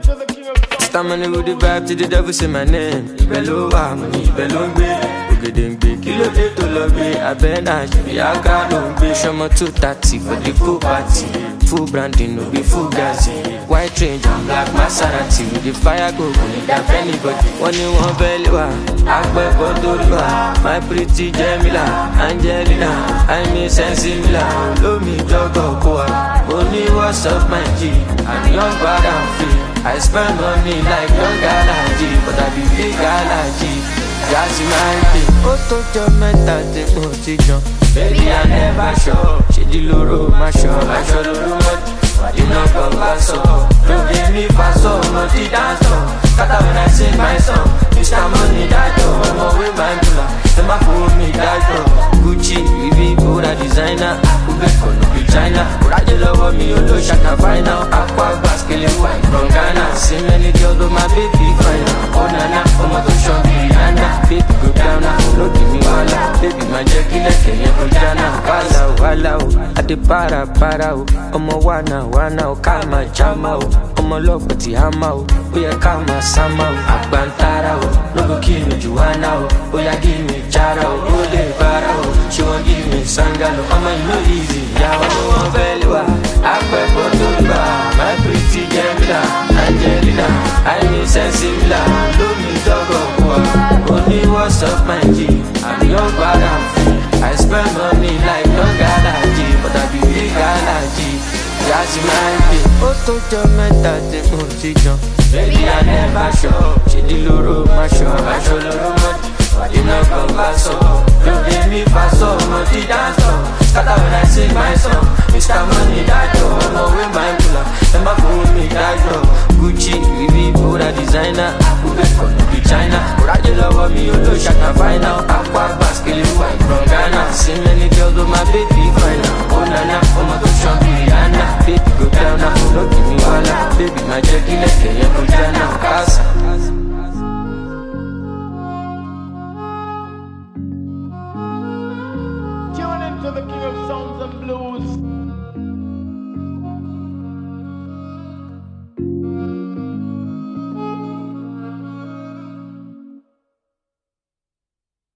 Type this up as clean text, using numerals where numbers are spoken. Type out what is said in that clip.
Stamina with the vibe to the devil say my name. Ibelo wa money, ibelo ngbe. Ogedengbe, kilo de to love. Abena, Yaga no be. Shomo 230 for the full party. Full branding, no be full gazi. White range and black Maserati. With the fire go, need that anybody. One belly wa, Akbar Bodolua. My pretty Jamila, Angelina. I mean Sensibila. Love me, Jogo Koa. Only what's up my G. I'm young but I'm free. I spend money like young Galaji, but I be big Galaji. Jazzy my thing. Oto jo meta te mo ti jan. Baby I never show. She di loro ma show. I show loro mo. You know go pass up. Don't give me pass up. No ti dance on. Kata when I sing my song. Mr. Money that yo. I'm away my mula. Them a fool me that yo. Gucci, Louis Vuitton designer. Ube kono be China. Uraje love me you lo shaka final. Aqua baskele white from Ghana. See many girls but my baby fine. Oh nana, oh my gosh, Rihanna. Baby go down now, no give me wala. Baby my Jackie like Kenya Kojana. Wala I de para Omo wana kama chama Omo love pati hama Oya kama sama Agbantara no go kill me Juana Oya give me chara Ode bara she won't give me sangalo Omo you know easy ya Omo velwa Akbar Bodolua My pretty Jamila Angelina I mean Sensibila Love me dogo kwa Only what's up my G I'm young but I'm free I spend money like young Galaji But I be big Galaji Jazzy my thing Oto jo meta te mo ti jan Baby I never show She di loro ma show I show loro mo you know go pass up Don't give me pass up No ti dance on Scatter when I sing my song Mr. Money that yo I'm away my mula Them a fool me that yo Gucci, Louis Vuitton designer Ube kono be China Uraje love me you lo shaka final Aqua baskele white from Ghana See many girls but my baby fine Oh nana, oh my gosh, Rihanna Baby go down now, no give me wala Baby my Jackie like Kenya Kojana Casa Tune into the King of Sounds and Blues.